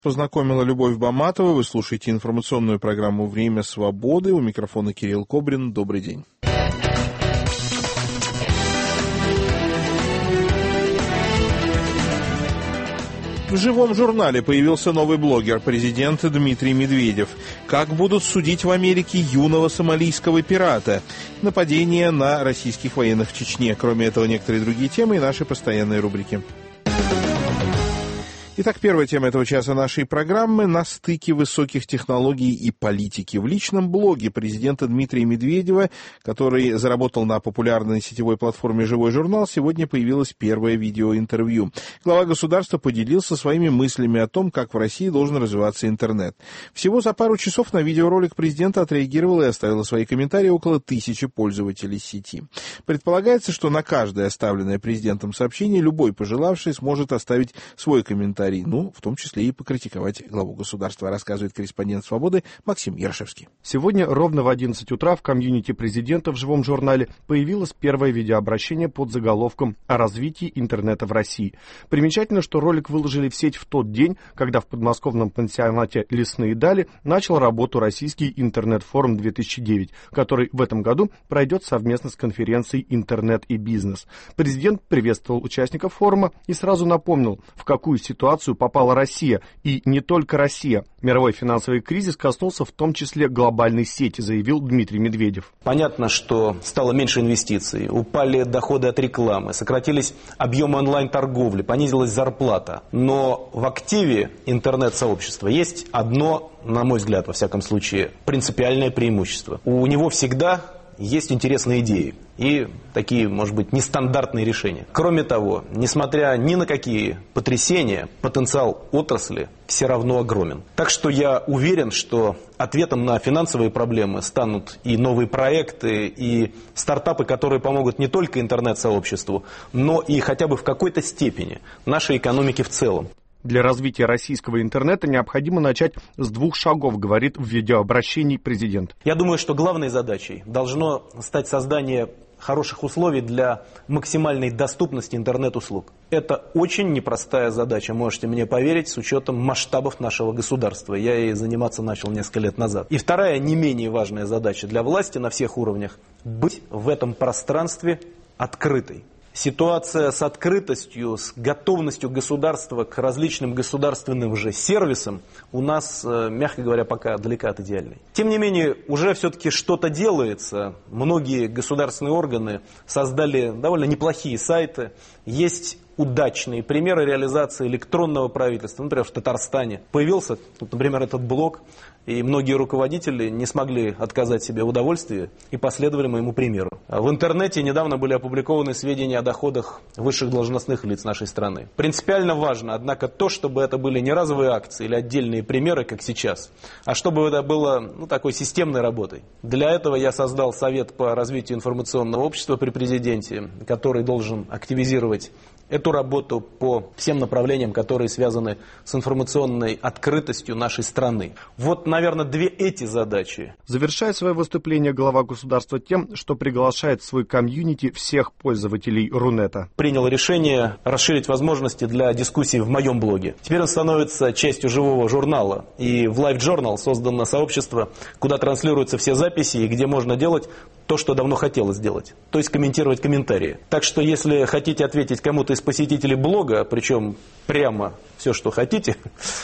Познакомила Любовь Баматова. Вы слушаете информационную программу «Время свободы». У микрофона Кирилл Кобрин. Добрый день. В живом журнале появился новый блогер, президент Дмитрий Медведев. Как будут судить в Америке юного сомалийского пирата? Нападение на российских военных в Чечне. Кроме этого, некоторые другие темы и наши постоянные рубрики. Итак, первая тема этого часа нашей программы – на стыке высоких технологий и политики. В личном блоге президента Дмитрия Медведева, который заработал на популярной сетевой платформе «Живой журнал», сегодня появилось первое видеоинтервью. Глава государства поделился своими мыслями о том, как в России должен развиваться интернет. Всего за пару часов на видеоролик президента отреагировало и оставило свои комментарии около 1000 пользователей сети. Предполагается, что на каждое оставленное президентом сообщение любой пожелавший сможет оставить свой комментарий, в том числе и покритиковать главу государства, рассказывает корреспондент «Свободы» Максим Ершевский. Сегодня ровно в 11 утра в комьюнити президента в живом журнале появилось первое видеообращение под заголовком «О развитии интернета в России». Примечательно, что ролик выложили в сеть в тот день, когда в подмосковном пансионате «Лесные дали» начал работу российский интернет-форум 2009, который в этом году пройдет совместно с конференцией «Интернет и бизнес». Президент приветствовал участников форума и сразу напомнил, в какую ситуацию попала Россия, и не только Россия. Мировой финансовый кризис коснулся в том числе глобальной сети, заявил Дмитрий Медведев. Понятно, что стало меньше инвестиций, упали доходы от рекламы, сократились объемы онлайн-торговли, понизилась зарплата. Но в активе интернет-сообщества есть одно, на мой взгляд, во всяком случае, принципиальное преимущество. У него всегда есть интересные идеи и такие, может быть, нестандартные решения. Кроме того, несмотря ни на какие потрясения, потенциал отрасли все равно огромен. Так что я уверен, что ответом на финансовые проблемы станут и новые проекты, и стартапы, которые помогут не только интернет-сообществу, но и хотя бы в какой-то степени нашей экономике в целом. Для развития российского интернета необходимо начать с 2 шагов, говорит в видеообращении президент. Я думаю, что главной задачей должно стать создание хороших условий для максимальной доступности интернет-услуг. Это очень непростая задача, можете мне поверить, с учетом масштабов нашего государства. Я ей заниматься начал несколько лет назад. И вторая, не менее важная задача для власти на всех уровнях – быть в этом пространстве открытой. Ситуация с открытостью, с готовностью государства к различным государственным же сервисам у нас, мягко говоря, пока далека от идеальной. Тем не менее, уже все-таки что-то делается. Многие государственные органы создали довольно неплохие сайты. Есть удачные примеры реализации электронного правительства. Например, в Татарстане появился, например, этот блог, и многие руководители не смогли отказать себе в удовольствии и последовали моему примеру. В интернете недавно были опубликованы сведения о доходах высших должностных лиц нашей страны. Принципиально важно, однако, то, чтобы это были не разовые акции или отдельные примеры, как сейчас, а чтобы это было такой системной работой. Для этого я создал Совет по развитию информационного общества при президенте, который должен активизировать эту работу по всем направлениям, которые связаны с информационной открытостью нашей страны. Вот, наверное, 2 эти задачи. Завершая свое выступление глава государства тем, что приглашает в свой комьюнити всех пользователей Рунета. Принял решение расширить возможности для дискуссий в моем блоге. Теперь он становится частью живого журнала. И в Live Journal создано сообщество, куда транслируются все записи и где можно делать то, что давно хотелось сделать. То есть комментировать комментарии. Так что, если хотите ответить кому-то из посетителей блога, причем прямо все, что хотите,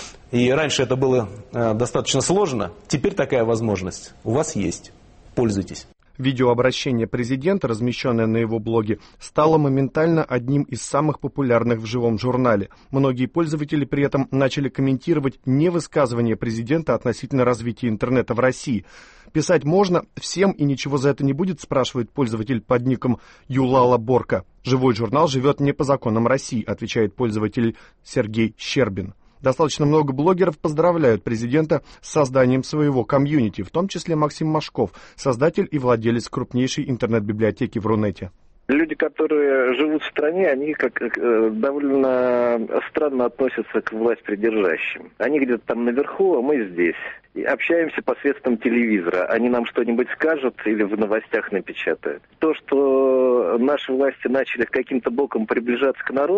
и раньше это было достаточно сложно, теперь такая возможность у вас есть. Пользуйтесь. Видеообращение президента, размещенное на его блоге, стало моментально одним из самых популярных в живом журнале. Многие пользователи при этом начали комментировать не высказывания президента относительно развития интернета в России. «Писать можно всем и ничего за это не будет», спрашивает пользователь под ником Юлала Борка. «Живой журнал живет не по законам России», отвечает пользователь Сергей Щербин. Достаточно много блогеров поздравляют президента с созданием своего комьюнити, в том числе Максим Машков, создатель и владелец крупнейшей интернет-библиотеки в Рунете. Люди, которые живут в стране, они довольно странно относятся к властьпридержащим. Они где-то там наверху, а мы здесь. И общаемся посредством телевизора. Они нам что-нибудь скажут или в новостях напечатают. То, что наши власти начали каким-то боком приближаться к народу,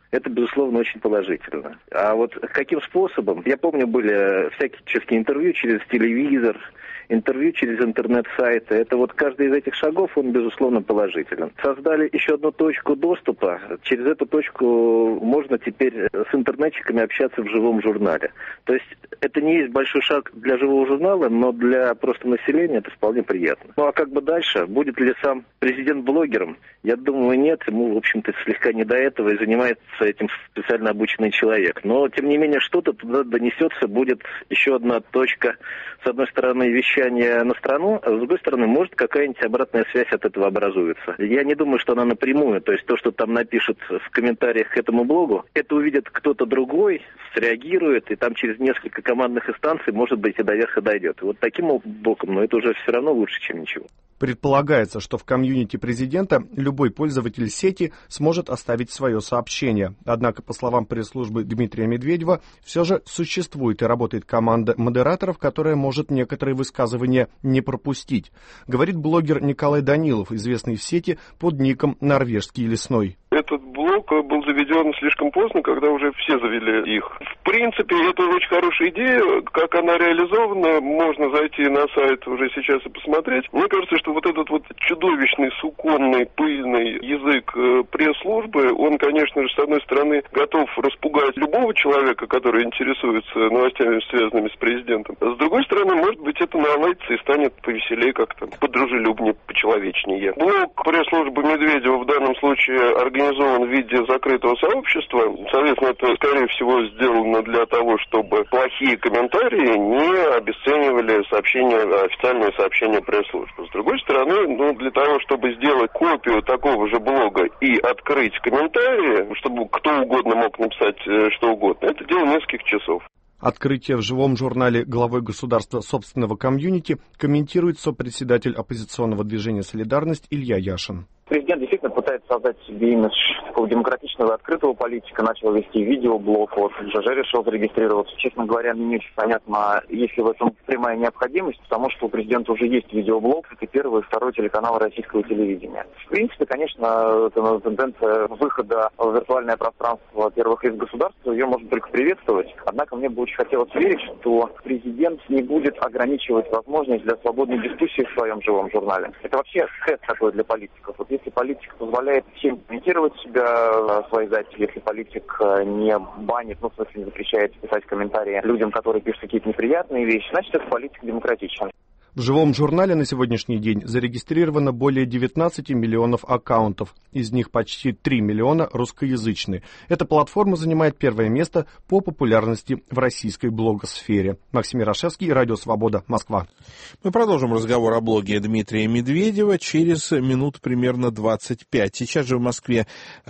Это, безусловно, очень положительно. А вот каким способом? Я помню, были всякие интервью через телевизор, интервью через интернет-сайты. Это вот каждый из этих шагов, он, безусловно, положителен. Создали еще одну точку доступа. Через эту точку можно теперь с интернетчиками общаться в живом журнале. То есть это не есть большой шаг для живого журнала, но для просто населения это вполне приятно. Ну а как бы дальше? Будет ли сам президент блогером? Я думаю, нет. Ему, в общем-то, слегка не до этого, и занимается этим специально обученный человек. Но, тем не менее, что-то туда донесется, будет еще одна точка, с одной стороны, вещания на страну, а с другой стороны, может, какая-нибудь обратная связь от этого образуется. Я не думаю, что она напрямую, то есть то, что там напишут в комментариях к этому блогу, это увидит кто-то другой, среагирует, и там через несколько командных инстанций, может быть, и до верха дойдет. И вот таким боком, но это уже все равно лучше, чем ничего. Предполагается, что в комьюнити президента любой пользователь сети сможет оставить свое сообщение. Однако, по словам пресс-службы Дмитрия Медведева, все же существует и работает команда модераторов, которая может некоторые высказывания не пропустить. Говорит блогер Николай Данилов, известный в сети под ником «Норвежский лесной». Этот блог был заведен слишком поздно, когда уже все завели их. В принципе, это очень хорошая идея. Как она реализована, можно зайти на сайт уже сейчас и посмотреть. Мне кажется, что вот этот вот чудовищный, суконный, пыльный язык пресс-службы, он, конечно же, с одной стороны, готов распугать любого человека, который интересуется новостями, связанными с президентом. С другой стороны, может быть, это наладится и станет повеселее как-то, подружелюбнее, почеловечнее. Блог пресс-службы Медведева в данном случае организован в виде закрытого сообщества. Соответственно, это, скорее всего, сделано для того, чтобы плохие комментарии не обесценивали официальные сообщения пресс-службы. С другой стороны, для того, чтобы сделать копию такого же блога и открыть комментарии, чтобы кто угодно мог написать что угодно, это дело нескольких часов. Открытие в живом журнале главой государства собственного комьюнити комментирует сопредседатель оппозиционного движения «Солидарность» Илья Яшин. Президент действительно пытается создать себе имидж такого демократичного и открытого политика, начал вести видеоблог, вот ЖЖ решил зарегистрироваться. Честно говоря, мне не очень понятно, есть ли в этом прямая необходимость, потому что у президента уже есть видеоблог, это первый и второй телеканал российского телевидения. В принципе, конечно, тенденция выхода в виртуальное пространство первых лиц государства, ее можно только приветствовать. Однако мне бы очень хотелось верить, что президент не будет ограничивать возможность для свободной дискуссии в своем живом журнале. Это вообще тест такой для политиков. Вот если политик позволяет всем комментировать себя, свои записи, если политик не банит, в смысле не запрещает писать комментарии людям, которые пишут какие-то неприятные вещи, значит, этот политик демократичен. В живом журнале на сегодняшний день зарегистрировано более 19 миллионов аккаунтов, из них почти 3 миллиона русскоязычные. Эта платформа занимает первое место по популярности в российской блогосфере. Максим Ярошевский, Радио Свобода, Москва. Мы продолжим разговор о блоге Дмитрия Медведева через минут примерно 25. Сейчас же в Москве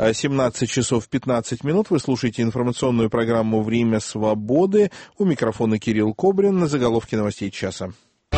17 часов 15 минут. Вы слушаете информационную программу «Время свободы». У микрофона Кирилл Кобрин. На заголовке новостей часа.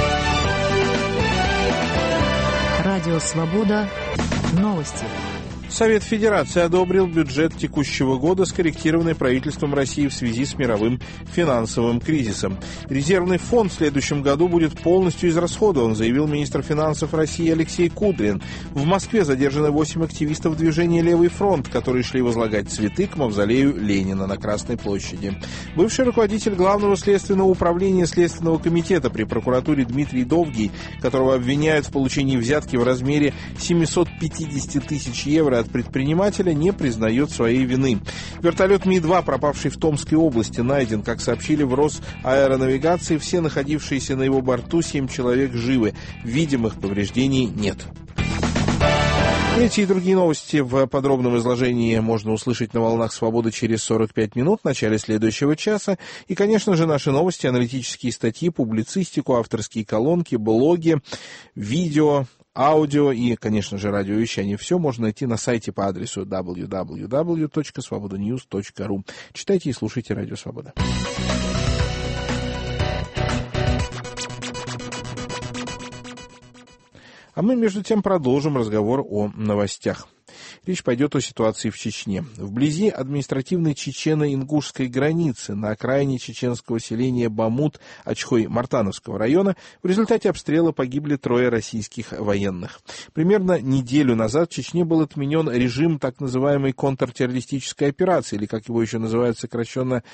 Радио «Свобода». Новости. Совет Федерации одобрил бюджет текущего года, скорректированный правительством России в связи с мировым финансовым кризисом. Резервный фонд в следующем году будет полностью израсходован, заявил министр финансов России Алексей Кудрин. В Москве задержаны 8 активистов движения «Левый фронт», которые шли возлагать цветы к мавзолею Ленина на Красной площади. Бывший руководитель Главного следственного управления Следственного комитета при прокуратуре Дмитрий Довгий, которого обвиняют в получении взятки в размере 750 тысяч евро от предпринимателя, не признает своей вины. Вертолет Ми-2, пропавший в Томской области, найден. Как сообщили в Росаэронавигации, все находившиеся на его борту 7 человек живы. Видимых повреждений нет. Эти и другие новости в подробном изложении можно услышать на «Волнах Свободы» через 45 минут в начале следующего часа. И, конечно же, наши новости, аналитические статьи, публицистику, авторские колонки, блоги, видео, аудио и, конечно же, радиовещание. Все можно найти на сайте по адресу www.svobodanews.ru. Читайте и слушайте Радио Свобода. А мы, между тем, продолжим разговор о новостях. Речь пойдет о ситуации в Чечне. Вблизи административной чечено-ингушской границы, на окраине чеченского селения Бамут Очхой-Мартановского района, в результате обстрела погибли 3 российских военных. Примерно неделю назад в Чечне был отменен режим так называемой контртеррористической операции, или, как его еще называют сокращенно,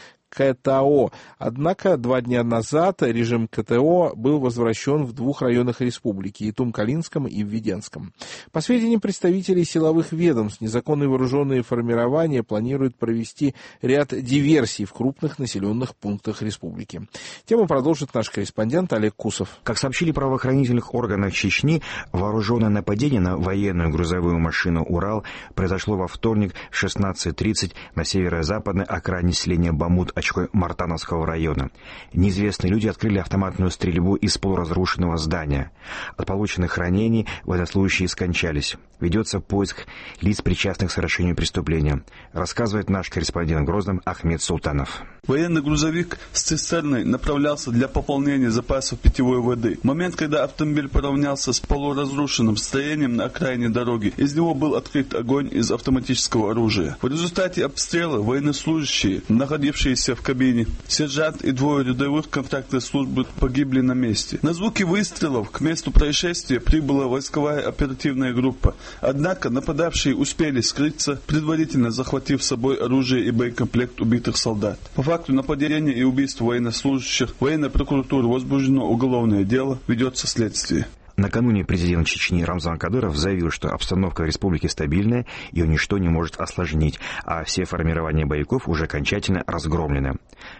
КТО. Однако 2 дня назад режим КТО был возвращен в 2 районах республики, и Тум-Калинском, и в Веденском. По сведениям представителей силовых ведомств, незаконные вооруженные формирования планируют провести ряд диверсий в крупных населенных пунктах республики. Тему продолжит наш корреспондент Олег Кусов. Как сообщили в правоохранительных органах Чечни, вооруженное нападение на военную грузовую машину «Урал» произошло во вторник в 16:30 на северо-западной окраине селения Бамут Очхой-Мартановского района. Неизвестные люди открыли автоматную стрельбу из полуразрушенного здания. От полученных ранений военнослужащие скончались. Ведется поиск лиц, причастных к совершению преступления, рассказывает наш корреспондент в Грозном Ахмед Султанов. Военный грузовик с цистерной направлялся для пополнения запасов питьевой воды. В момент, когда автомобиль поравнялся с полуразрушенным строением на окраине дороги, из него был открыт огонь из автоматического оружия. В результате обстрела военнослужащие, находившиеся в кабине, сержант и 2 рядовых контрактной службы погибли на месте. На звуки выстрелов к месту происшествия прибыла войсковая оперативная группа. Однако нападавшие успели скрыться, предварительно захватив с собой оружие и боекомплект убитых солдат. По факту нападения и убийств военнослужащих военной прокуратуры возбуждено уголовное дело, ведется следствие. Накануне президент Чечни Рамзан Кадыров заявил, что обстановка в республике стабильная, ее ничто не может осложнить, а все формирования боевиков уже окончательно разгромлены.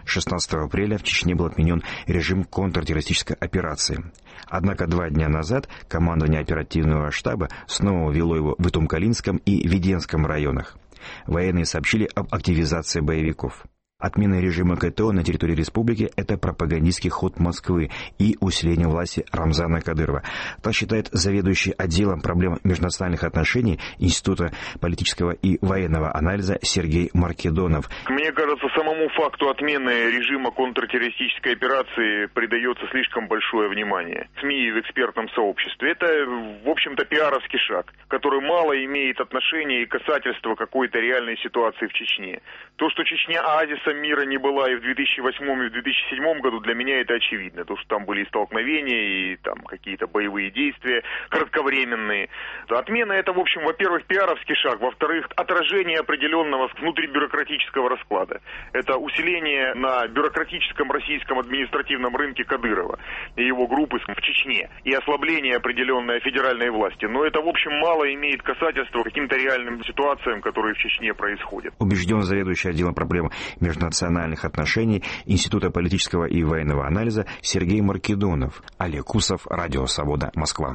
16 апреля в Чечне был отменен режим контртеррористической операции. Однако 2 дня назад командование оперативного штаба снова ввело его в Тум-Калинском и Веденском районах. Военные сообщили об активизации боевиков. Отмена режима КТО на территории республики – это пропагандистский ход Москвы и усиление власти Рамзана Кадырова. Так считает заведующий отделом проблем межнациональных отношений Института политического и военного анализа Сергей Маркедонов. Мне кажется, самому факту отмены режима контртеррористической операции придается слишком большое внимание в СМИ и в экспертном сообществе. Это, в общем-то, пиаровский шаг, который мало имеет отношения и касательства какой-то реальной ситуации в Чечне. То, что Чечня оазисом мира не была и в 2008 и в 2007 году, для меня это очевидно. То, что там были и столкновения, и там какие-то боевые действия кратковременные. Отмена это, в общем, во-первых, пиаровский шаг, во-вторых, отражение определенного внутрибюрократического расклада. Это усиление на бюрократическом российском административном рынке Кадырова и его группы в Чечне и ослабление определенной федеральной власти. Но это, в общем, мало имеет касательства к каким-то реальным ситуациям, которые в Чечне происходят. Убежден заведующий отделом проблем межнациональных отношений Института политического и военного анализа Сергей Маркедонов. Олег Кусов, Радио Свобода, Москва.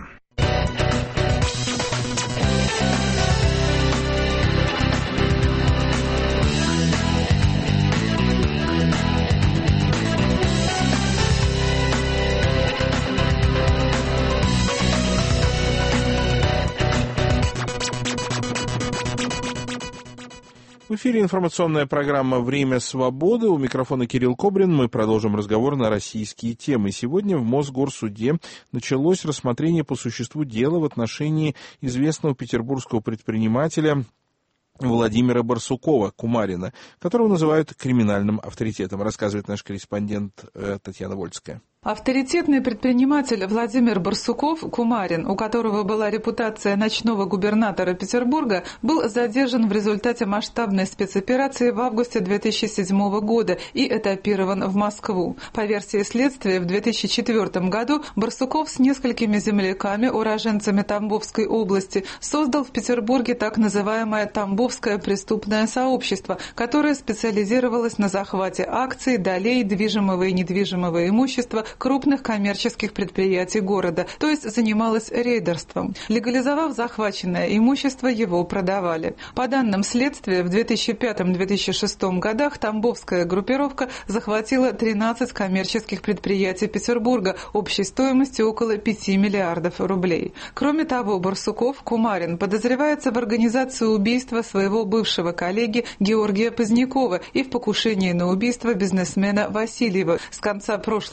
В эфире информационная программа «Время свободы». У микрофона Кирилл Кобрин. Мы продолжим разговор на российские темы. Сегодня в Мосгорсуде началось рассмотрение по существу дела в отношении известного петербургского предпринимателя Владимира Барсукова, Кумарина, которого называют криминальным авторитетом, рассказывает наш корреспондент Татьяна Вольская. Авторитетный предприниматель Владимир Барсуков, Кумарин, у которого была репутация ночного губернатора Петербурга, был задержан в результате масштабной спецоперации в августе 2007 года и этапирован в Москву. По версии следствия, в 2004 году Барсуков с несколькими земляками, уроженцами Тамбовской области, создал в Петербурге так называемое Тамбовское преступное сообщество, которое специализировалось на захвате акций, долей, движимого и недвижимого имущества крупных коммерческих предприятий города, то есть занималась рейдерством. Легализовав захваченное имущество, его продавали. По данным следствия, в 2005-2006 годах Тамбовская группировка захватила 13 коммерческих предприятий Петербурга общей стоимостью около 5 миллиардов рублей. Кроме того, Барсуков, Кумарин, подозревается в организации убийства своего бывшего коллеги Георгия Позднякова и в покушении на убийство бизнесмена Васильева. С конца прошлого года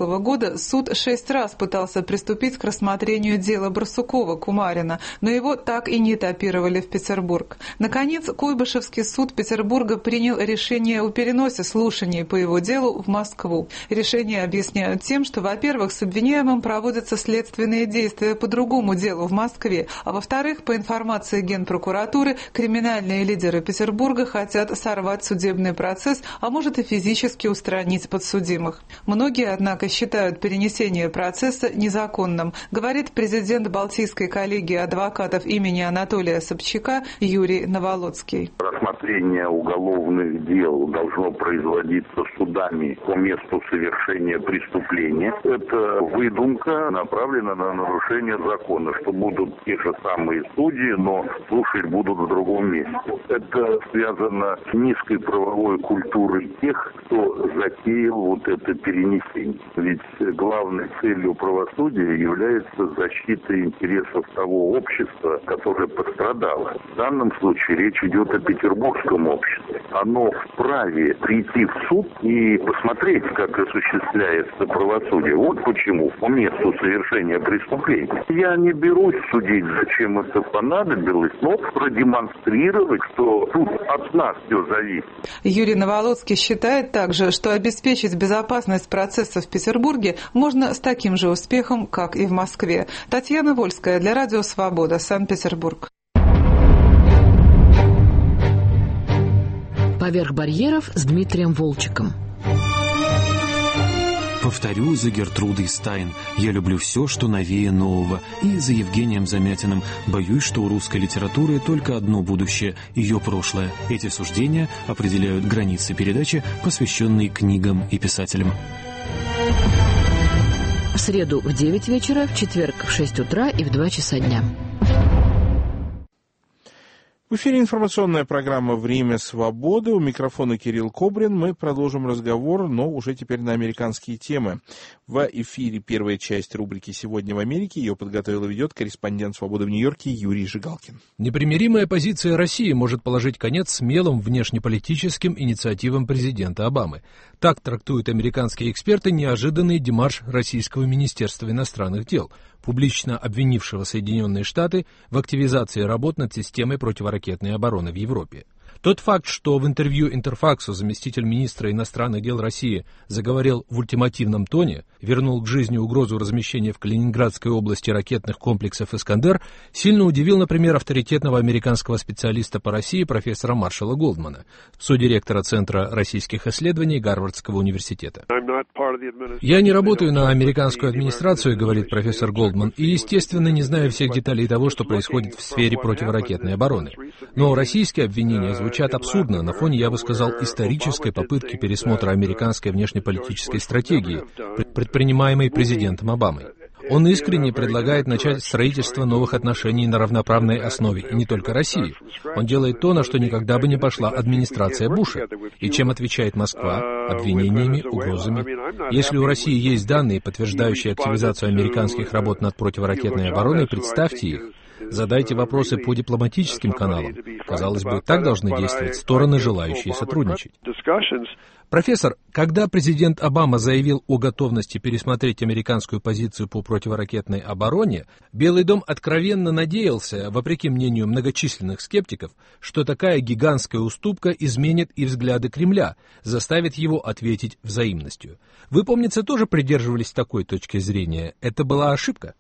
года суд 6 раз пытался приступить к рассмотрению дела Барсукова-Кумарина, но его так и не этапировали в Петербург. Наконец, Куйбышевский суд Петербурга принял решение о переносе слушаний по его делу в Москву. Решение объясняют тем, что, во-первых, с обвиняемым проводятся следственные действия по другому делу в Москве, а во-вторых, по информации Генпрокуратуры, криминальные лидеры Петербурга хотят сорвать судебный процесс, а может и физически устранить подсудимых. Многие, однако, считают перенесение процесса незаконным, говорит президент Балтийской коллегии адвокатов имени Анатолия Собчака Юрий Наволоцкий. Рассмотрение уголовных дел должно производиться судами по месту совершения преступления. Это выдумка, направлена на нарушение закона, что будут те же самые судьи, но слушать будут в другом месте. Это связано с низкой правовой культурой тех, кто затеял вот это перенесение. Ведь главной целью правосудия является защита интересов того общества, которое пострадало. В данном случае речь идет о петербургском обществе. Оно вправе прийти в суд и посмотреть, как осуществляется правосудие. Вот почему по месту совершения преступления. Я не берусь судить, зачем это понадобилось, но продемонстрировать, что тут от нас все зависит. Юрий Наволоцкий считает также, что обеспечить безопасность процесса в Петербурге можно с таким же успехом, как и в Москве. Татьяна Вольская для Радио Свобода, Санкт-Петербург. «Поверх барьеров» с Дмитрием Волчеком. Повторю за Гертрудой Стайн. Я люблю все, что новее нового. И за Евгением Замятиным. Боюсь, что у русской литературы только одно будущее – ее прошлое. Эти суждения определяют границы передачи, посвященной книгам и писателям. В среду в 9 вечера, в четверг в 6 утра и в 2 часа дня. В эфире информационная программа «Время свободы». У микрофона Кирилл Кобрин. Мы продолжим разговор, но уже теперь на американские темы. В эфире первая часть рубрики «Сегодня в Америке». Ее подготовил и ведет корреспондент «Свободы» в Нью-Йорке Юрий Жигалкин. Непримиримая позиция России может положить конец смелым внешнеполитическим инициативам президента Обамы. Так трактуют американские эксперты неожиданный демарш российского Министерства иностранных дел, публично обвинившего Соединенные Штаты в активизации работ над системой противоракетной обороны в Европе. Тот факт, что в интервью Интерфаксу заместитель министра иностранных дел России заговорил в ультимативном тоне, вернул к жизни угрозу размещения в Калининградской области ракетных комплексов «Искандер», сильно удивил, например, авторитетного американского специалиста по России профессора Маршала Голдмана, содиректора Центра российских исследований Гарвардского университета. «Я не работаю на американскую администрацию», — говорит профессор Голдман, «и, естественно, не знаю всех деталей того, что происходит в сфере противоракетной обороны. Но российские обвинения звучат абсурдно на фоне, я бы сказал, исторической попытки пересмотра американской внешнеполитической стратегии, предпринимаемой президентом Обамой. Он искренне предлагает начать строительство новых отношений на равноправной основе, и не только России. Он делает то, на что никогда бы не пошла администрация Буша. И чем отвечает Москва? Обвинениями, угрозами. Если у России есть данные, подтверждающие активизацию американских работ над противоракетной обороной, представьте их. Задайте вопросы по дипломатическим каналам. Казалось бы, так должны действовать стороны, желающие сотрудничать. Профессор, когда президент Обама заявил о готовности пересмотреть американскую позицию по противоракетной обороне, Белый дом откровенно надеялся, вопреки мнению многочисленных скептиков, что такая гигантская уступка изменит и взгляды Кремля, заставит его ответить взаимностью. Вы, помнится, тоже придерживались такой точки зрения. Это была ошибка?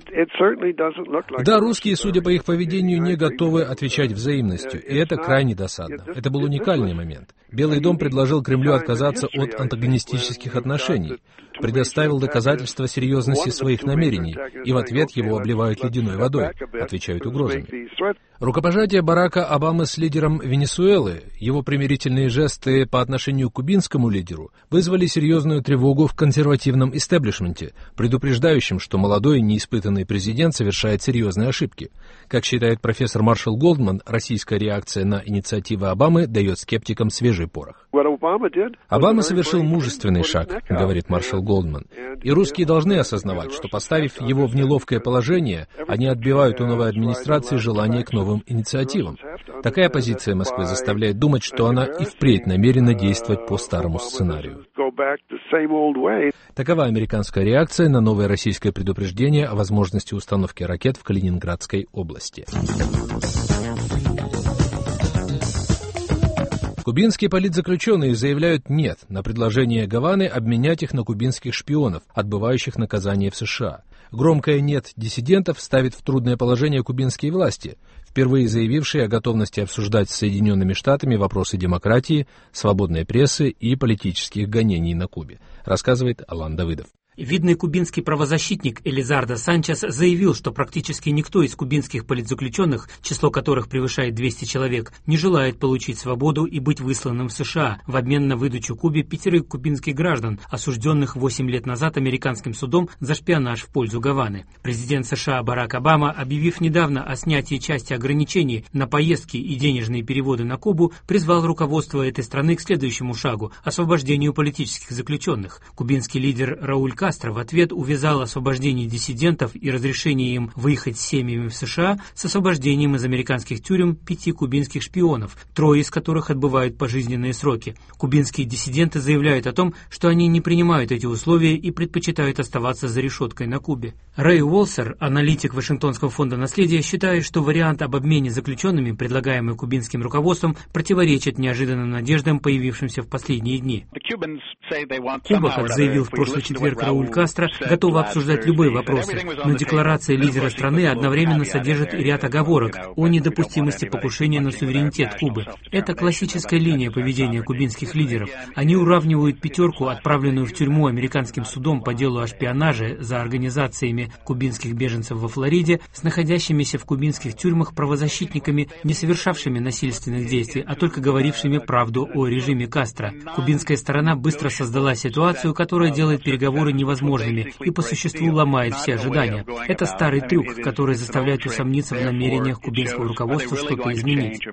Да, русские, судя по их поведению, не готовы отвечать взаимностью, и это крайне досадно. Это был уникальный момент. Белый дом предложил Кремлю отказаться от антагонистических отношений, предоставил доказательства серьезности своих намерений, и в ответ его обливают ледяной водой, отвечают угрозами. Рукопожатие Барака Обамы с лидером Венесуэлы, его примирительные жесты по отношению к кубинскому лидеру вызвали серьезную тревогу в консервативном истеблишменте, предупреждающем, что молодой неиспытанный президент совершает серьезные ошибки. Как считает профессор Маршал Голдман, российская реакция на инициативы Обамы дает скептикам свежий порох. Обама совершил мужественный шаг, говорит Маршал Голдман, и русские должны осознавать, что, поставив его в неловкое положение, они отбивают у новой администрации желание к новым инициативам. Такая позиция Москвы заставляет думать, что она и впредь намерена действовать по старому сценарию. Такова американская реакция на новое российское предупреждение о возможности установки ракет в Калининградской области. Кубинские политзаключенные заявляют «нет» на предложение Гаваны обменять их на кубинских шпионов, отбывающих наказание в США. Громкое «нет» диссидентов ставит в трудное положение кубинские власти, впервые заявившие о готовности обсуждать с Соединенными Штатами вопросы демократии, свободной прессы и политических гонений на Кубе, рассказывает Алан Давыдов. Видный кубинский правозащитник Элизардо Санчес заявил, что практически никто из кубинских политзаключенных, число которых превышает 200 человек, не желает получить свободу и быть высланным в США в обмен на выдачу Кубе 5 кубинских граждан, осужденных 8 лет назад американским судом за шпионаж в пользу Гаваны. Президент США Барак Обама, объявив недавно о снятии части ограничений на поездки и денежные переводы на Кубу, призвал руководство этой страны к следующему шагу – освобождению политических заключенных. Кубинский лидер Рауль Кастро в ответ увязал освобождение диссидентов и разрешение им выехать с семьями в США с освобождением из американских тюрем 5 кубинских шпионов, 3 из которых отбывают пожизненные сроки. Кубинские диссиденты заявляют о том, что они не принимают эти условия и предпочитают оставаться за решеткой на Кубе. Рэй Уолсер, аналитик Вашингтонского фонда наследия, считает, что вариант об обмене заключенными, предлагаемый кубинским руководством, противоречит неожиданным надеждам, появившимся в последние дни. Куба, как заявил в прошлый четверг Рауль Кастро, готова обсуждать любые вопросы, но декларация лидера страны одновременно содержит и ряд оговорок о недопустимости покушения на суверенитет Кубы. Это классическая линия поведения кубинских лидеров. Они уравнивают 5, отправленную в тюрьму американским судом по делу о шпионаже за организациями кубинских беженцев во Флориде, с находящимися в кубинских тюрьмах правозащитниками, не совершавшими насильственных действий, а только говорившими правду о режиме Кастро. Кубинская сторона быстро создала ситуацию, которая делает переговоры невозможными и по существу ломает все ожидания. Это старый трюк, который заставляет усомниться в намерениях кубинского руководства что-то изменить.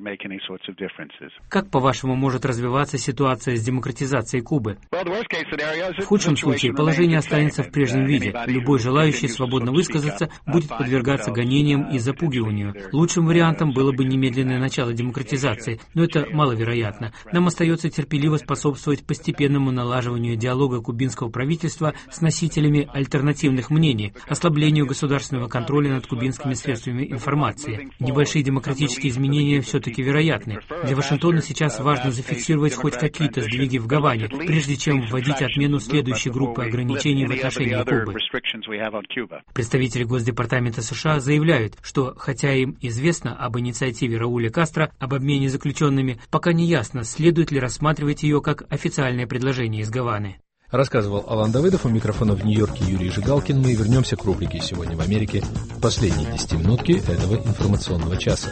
Как, по-вашему, может развиваться ситуация с демократизацией Кубы? В худшем случае положение останется в прежнем виде. Любой желающий свободно высказаться будет подвергаться гонениям и запугиванию. Лучшим вариантом было бы немедленное начало демократизации, но это маловероятно. Нам остается терпеливо способствовать постепенному налаживанию диалога кубинского правительства с носителями альтернативных мнений, ослаблению государственного контроля над кубинскими средствами информации. Небольшие демократические изменения все-таки вероятны. Для Вашингтона сейчас важно зафиксировать хоть какие-то сдвиги в Гаване, прежде чем вводить отмену следующей группы ограничений в отношении Кубы. Представители Госдепартамента США заявляют, что, хотя им известно об инициативе Рауля Кастро об обмене заключенными, пока не ясно, следует ли рассматривать ее как официальное предложение из Гаваны. Рассказывал Алан Давыдов, у микрофона в Нью-Йорке Юрий Жигалкин. Мы вернемся к рубрике «Сегодня в Америке» в последние 10 минутки этого информационного часа.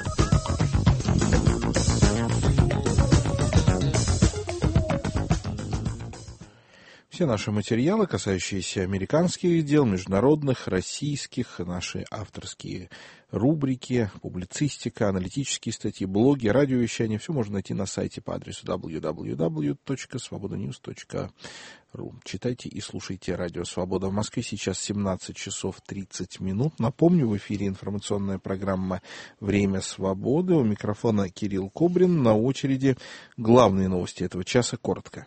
Все наши материалы, касающиеся американских дел, международных, российских, наши авторские рубрики, публицистика, аналитические статьи, блоги, радиовещание, все можно найти на сайте по адресу www.svobodanews.ru. Читайте и слушайте Радио Свобода. В Москве сейчас 17 часов 30 минут. Напомню, в эфире информационная программа «Время свободы». У микрофона Кирилл Кобрин. На очереди главные новости этого часа коротко.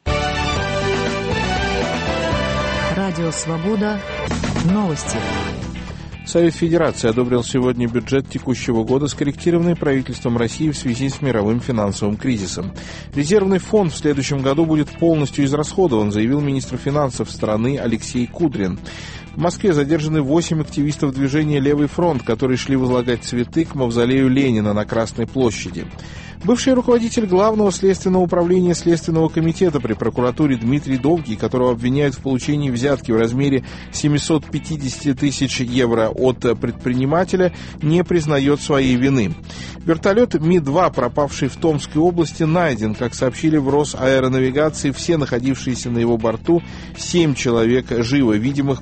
Радио «Свобода». Новости. Совет Федерации одобрил сегодня бюджет текущего года, скорректированный правительством России в связи с мировым финансовым кризисом. Резервный фонд в следующем году будет полностью израсходован, заявил министр финансов страны Алексей Кудрин. В Москве задержаны 8 активистов движения «Левый фронт», которые шли возлагать цветы к мавзолею Ленина на Красной площади. Бывший руководитель Главного следственного управления Следственного комитета при прокуратуре Дмитрий Довгий, которого обвиняют в получении взятки в размере 750 тысяч евро от предпринимателя, не признает своей вины. Вертолет Ми-2, пропавший в Томской области, найден. Как сообщили в Росаэронавигации, все находившиеся на его борту 7 человек живы. Видимых повреждений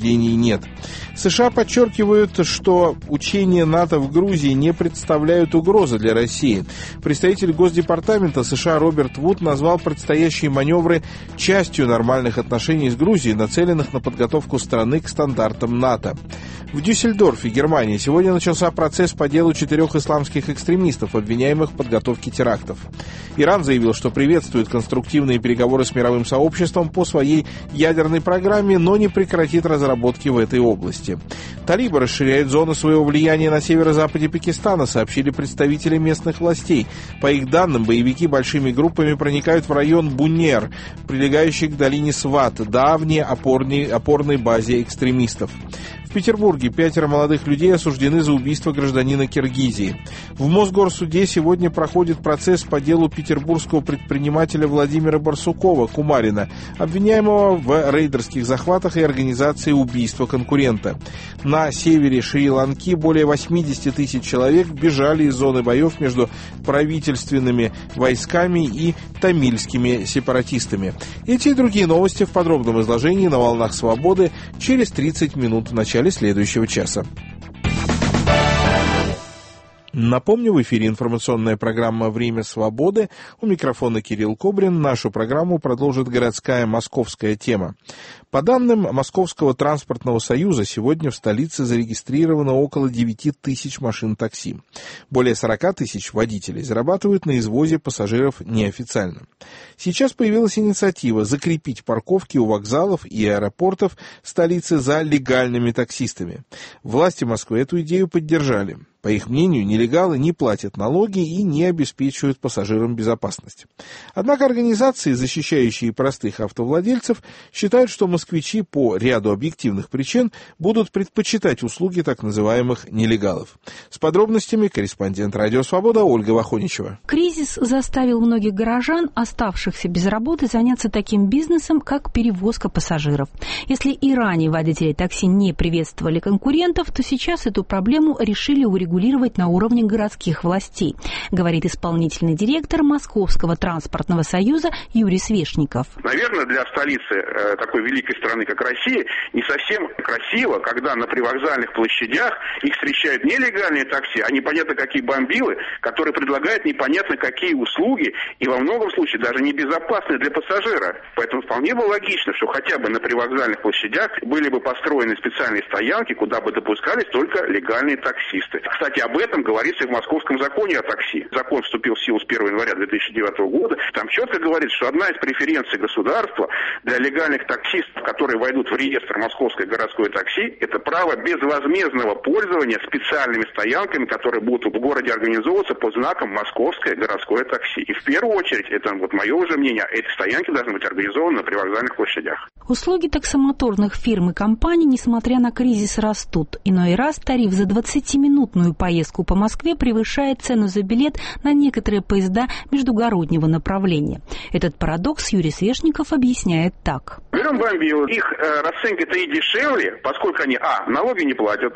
подтверждений нет. США подчеркивают, что учения НАТО в Грузии не представляют угрозы для России. Представитель Госдепартамента США Роберт Вуд назвал предстоящие маневры частью нормальных отношений с Грузией, нацеленных на подготовку страны к стандартам НАТО. В Дюссельдорфе, Германия, сегодня начался процесс по делу 4 исламских экстремистов, обвиняемых в подготовке терактов. Иран заявил, что приветствует конструктивные переговоры с мировым сообществом по своей ядерной программе, но не прекратит разработки в этой области. Талибы расширяют зону своего влияния на северо-западе Пакистана, сообщили представители местных властей. По их данным, боевики большими группами проникают в район Бунер, прилегающий к долине Сват, давней опорной базе экстремистов. В Петербурге 5 молодых людей осуждены за убийство гражданина Киргизии. В Мосгорсуде сегодня проходит процесс по делу петербургского предпринимателя Владимира Барсукова, Кумарина, обвиняемого в рейдерских захватах и организации убийства конкурента. На севере Шри-Ланки более 80 тысяч человек бежали из зоны боев между правительственными войсками и тамильскими сепаратистами. Эти и другие новости в подробном изложении на «Волнах Свободы» через 30 минут в начале следующего часа. Напомню, в эфире информационная программа «Время свободы». У микрофона Кирилл Кобрин. Нашу программу продолжит городская московская тема. По данным Московского транспортного союза, сегодня в столице зарегистрировано около 9 тысяч машин такси. Более 40 тысяч водителей зарабатывают на извозе пассажиров неофициально. Сейчас появилась инициатива закрепить парковки у вокзалов и аэропортов столицы за легальными таксистами. Власти Москвы эту идею поддержали. По их мнению, нелегалы не платят налоги и не обеспечивают пассажирам безопасность. Однако организации, защищающие простых автовладельцев, считают, что москвичи по ряду объективных причин будут предпочитать услуги так называемых нелегалов. С подробностями корреспондент «Радио Свобода» Ольга Вахоничева. Кризис заставил многих горожан, оставшихся без работы, заняться таким бизнесом, как перевозка пассажиров. Если и ранее водители такси не приветствовали конкурентов, то сейчас эту проблему решили урегулировать на уровне городских властей, говорит исполнительный директор Московского транспортного союза Юрий Свешников. Наверное, для столицы такой великой страны, как Россия, не совсем красиво, когда на привокзальных площадях их встречают нелегальные такси, а непонятно какие бомбилы, которые предлагают непонятно какие услуги и во многом случае даже небезопасные для пассажира. Поэтому вполне было логично, что хотя бы на привокзальных площадях были бы построены специальные стоянки, куда бы допускались только легальные таксисты. Кстати, об этом говорится и в Московском законе о такси. Закон вступил в силу с 1 января 2009 года. Там четко говорится, что одна из преференций государства для легальных таксистов, которые войдут в реестр Московское городское такси, это право безвозмездного пользования специальными стоянками, которые будут в городе организовываться под знаком Московское городское такси. И в первую очередь, это вот мое уже мнение, эти стоянки должны быть организованы на привокзальных площадях. Услуги таксомоторных фирм и компаний, несмотря на кризис, растут. Иной раз тариф за 20-минутную поездку по Москве превышает цену за билет на некоторые поезда междугороднего направления. Этот парадокс Юрий Свешников объясняет так. Берем бомбилы. Их расценка-то и дешевле, поскольку они, налоги не платят,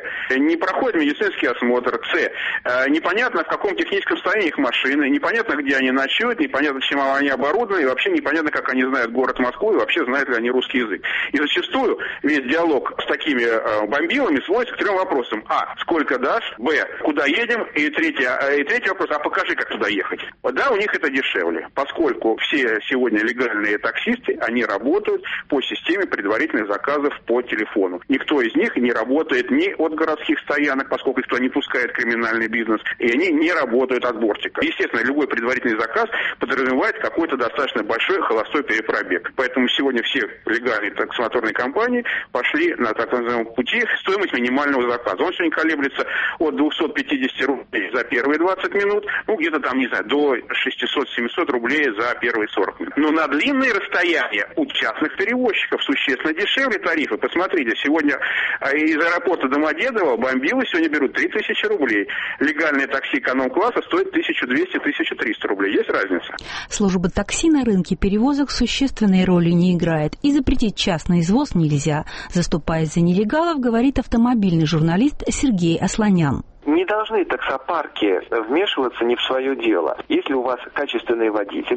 не проходят медицинский осмотр, непонятно в каком техническом состоянии их машины, непонятно где они ночуют, непонятно чем они оборудованы, и вообще непонятно, как они знают город Москву, и вообще знают ли они русский язык. И зачастую весь диалог с такими бомбилами сводится к 3 вопросам. Сколько дашь? Куда едем? И третий вопрос, покажи, как туда ехать. Да, у них это дешевле, поскольку все сегодня легальные таксисты, они работают по системе предварительных заказов по телефону. Никто из них не работает ни от городских стоянок, поскольку их туда не пускает криминальный бизнес, и они не работают от бортика. Естественно, любой предварительный заказ подразумевает какой-то достаточно большой холостой перепробег. Поэтому сегодня все легальные таксомоторные компании пошли на так называемом пути стоимость минимального заказа. Он сегодня колеблется от 250 рублей за первые 20 минут, где-то там, не знаю, до 600-700 рублей за первые 40 минут. Но на длинные расстояния у частных перевозчиков существенно дешевле тарифы. Посмотрите, сегодня из аэропорта Домодедово бомбилы сегодня берут 3000 рублей. Легальное такси эконом-класса стоит 1200-1300 рублей. Есть разница? Служба такси на рынке перевозок существенной роли не играет. И запретить частный извоз нельзя. Заступаясь за нелегалов, говорит автомобильный журналист Сергей Асланян. Не должны таксопарки вмешиваться не в свое дело. Если у вас качественные водители,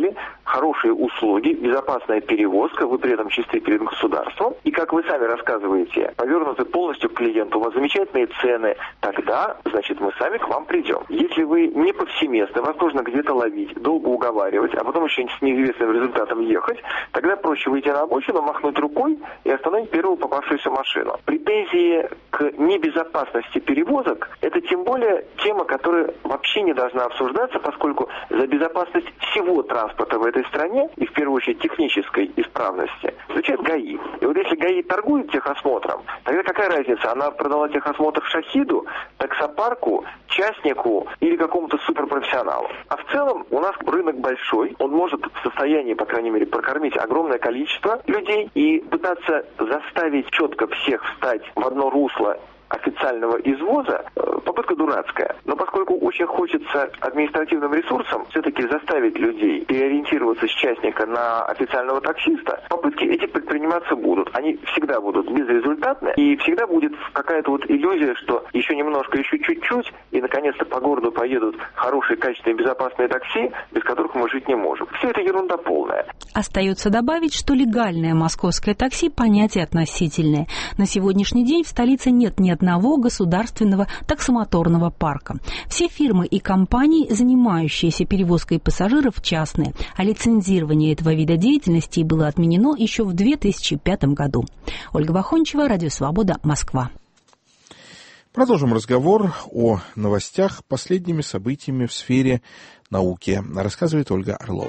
хорошие услуги, безопасная перевозка, вы при этом чисты перед государством, и, как вы сами рассказываете, повернуты полностью к клиенту, у вас замечательные цены, тогда, значит, мы сами к вам придем. Если вы не повсеместно, вас нужно где-то ловить, долго уговаривать, а потом еще с неизвестным результатом ехать, тогда проще выйти на обочину, махнуть рукой и остановить первую попавшуюся машину. Претензии к небезопасности перевозок – это тем более тема, которая вообще не должна обсуждаться, поскольку за безопасность всего транспорта в этой стране, и в первую очередь технической исправности, отвечает ГАИ. И вот если ГАИ торгует техосмотром, тогда какая разница, она продала техосмотр шахиду, таксопарку, частнику или какому-то суперпрофессионалу. А в целом у нас рынок большой, он может в состоянии, по крайней мере, прокормить огромное количество людей, и пытаться заставить четко всех встать в одно русло официального извоза, попытка дурацкая. Но поскольку очень хочется административным ресурсом все-таки заставить людей переориентироваться с частника на официального таксиста, попытки эти предприниматься будут. Они всегда будут безрезультатны, и всегда будет какая-то вот иллюзия, что еще немножко, еще чуть-чуть, и наконец-то по городу поедут хорошие, качественные, безопасные такси, без которых мы жить не можем. Все это ерунда полная. Остается добавить, что легальное московское такси – понятие относительное. На сегодняшний день в столице нет ни одного государственного таксомоторного парка. Все фирмы и компании, занимающиеся перевозкой пассажиров, частные, а лицензирование этого вида деятельности было отменено еще в 2005 году. Ольга Вахончева, Радио Свобода, Москва. Продолжим разговор о новостях, последними событиями в сфере науки, рассказывает Ольга Орлова.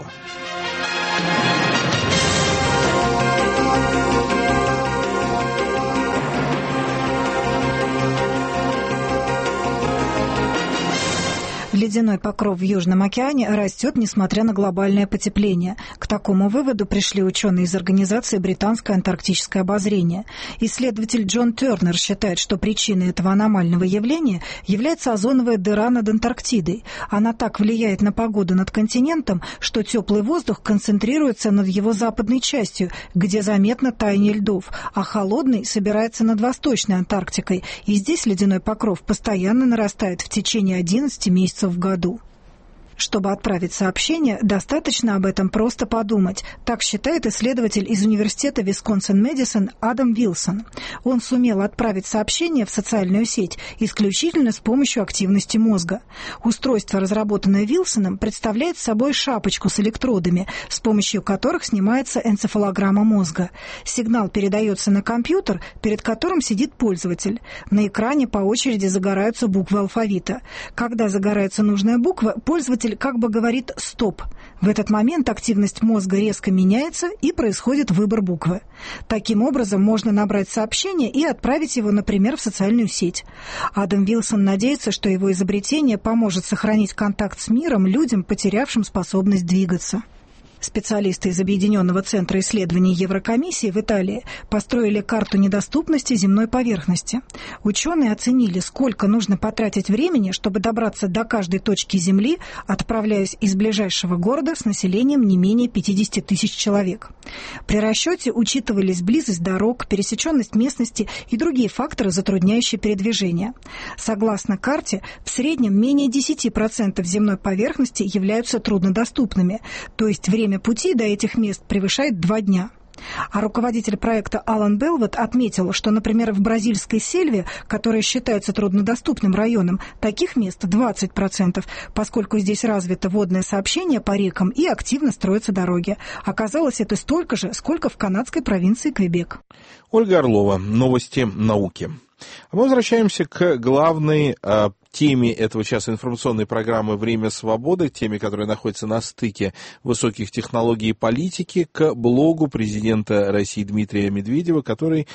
Ледяной покров в Южном океане растет, несмотря на глобальное потепление. К такому выводу пришли ученые из организации «Британское антарктическое обозрение». Исследователь Джон Тернер считает, что причиной этого аномального явления является озоновая дыра над Антарктидой. Она так влияет на погоду над континентом, что теплый воздух концентрируется над его западной частью, где заметно таяние льдов, а холодный собирается над Восточной Антарктикой, и здесь ледяной покров постоянно нарастает в течение 11 месяцев в году. Чтобы отправить сообщение, достаточно об этом просто подумать. Так считает исследователь из университета Висконсин-Мэдисон Адам Вилсон. Он сумел отправить сообщение в социальную сеть исключительно с помощью активности мозга. Устройство, разработанное Вилсоном, представляет собой шапочку с электродами, с помощью которых снимается энцефалограмма мозга. Сигнал передается на компьютер, перед которым сидит пользователь. На экране по очереди загораются буквы алфавита. Когда загорается нужная буква, пользователь как бы говорит «стоп». В этот момент активность мозга резко меняется и происходит выбор буквы. Таким образом, можно набрать сообщение и отправить его, например, в социальную сеть. Адам Вилсон надеется, что его изобретение поможет сохранить контакт с миром людям, потерявшим способность двигаться. Специалисты из Объединенного центра исследований Еврокомиссии в Италии построили карту недоступности земной поверхности. Ученые оценили, сколько нужно потратить времени, чтобы добраться до каждой точки Земли, отправляясь из ближайшего города с населением не менее 50 тысяч человек. При расчете учитывались близость дорог, пересеченность местности и другие факторы, затрудняющие передвижение. Согласно карте, в среднем менее 10% земной поверхности являются труднодоступными, то есть время пути до этих мест превышает 2 дня. А руководитель проекта Алан Белвот отметил, что, например, в бразильской сельве, которая считается труднодоступным районом, таких мест 20%, поскольку здесь развито водное сообщение по рекам и активно строятся дороги. Оказалось, это столько же, сколько в канадской провинции Квебек. Ольга Орлова. Новости науки. А мы возвращаемся к главной теме этого часа информационной программы «Время свободы», теме, которая находится на стыке высоких технологий и политики, к блогу президента России Дмитрия Медведева, который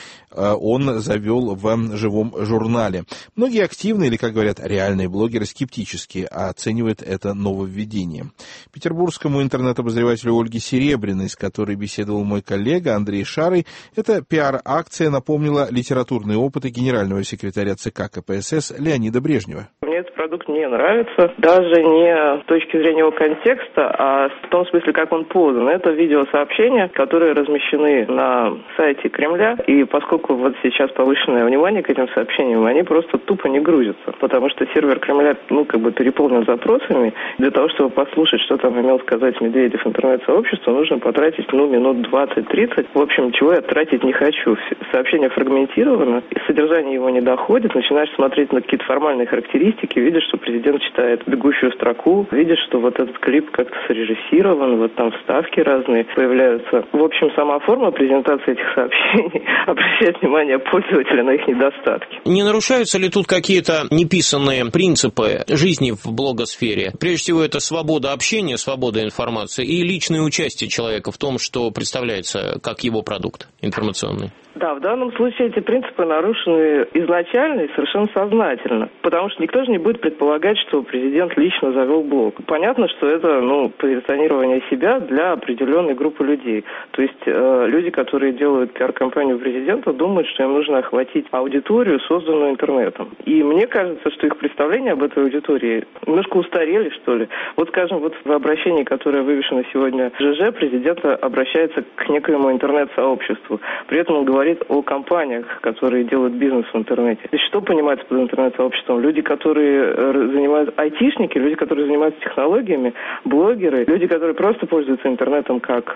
он завел в живом журнале. Многие активные, или, как говорят, реальные блогеры скептически оценивают это нововведение. Петербургскому интернет-обозревателю Ольге Серебряной, с которой беседовал мой коллега Андрей Шарый, эта пиар-акция напомнила литературные опыты генерального секретаря ЦК КПСС Леонида Брежнева. мне этот продукт не нравится. Даже не с точки зрения его контекста, а в том смысле, как он подан. Это видеосообщения, которые размещены на сайте Кремля. И поскольку вот сейчас повышенное внимание к этим сообщениям, они просто тупо не грузятся. Потому что сервер Кремля, переполнен запросами. Для того, чтобы послушать, что там имел сказать Медведев интернет-сообществу, нужно потратить, минут 20-30. В общем, чего я тратить не хочу. Сообщение фрагментировано, содержание его не доходит. Начинаешь смотреть на какие-то формальные характеристики, видишь, что президент читает бегущую строку, видишь, что вот этот клип как-то срежиссирован, вот там вставки разные появляются. В общем, сама форма презентации этих сообщений обращает внимание пользователя на их недостатки. Не нарушаются ли тут какие-то неписанные принципы жизни в блогосфере? Прежде всего, это свобода общения, свобода информации и личное участие человека в том, что представляется как его продукт информационный. Да, в данном случае эти принципы нарушены изначально и совершенно сознательно, потому что никто же не будет предполагать, что президент лично завел блог. Понятно, что это, позиционирование себя для определенной группы людей. То есть люди, которые делают пиар-компанию президента, думают, что им нужно охватить аудиторию, созданную интернетом. И мне кажется, что их представления об этой аудитории немножко устарели, что ли. Вот, скажем, в обращении, которое вывешено сегодня в ЖЖ, президент обращается к некоему интернет-сообществу. При этом он говорит о компаниях, которые делают бизнес в интернете. То есть что понимается под интернет-сообществом? Люди, которые занимаются айтишники, люди, которые занимаются технологиями, блогеры, люди, которые просто пользуются интернетом как,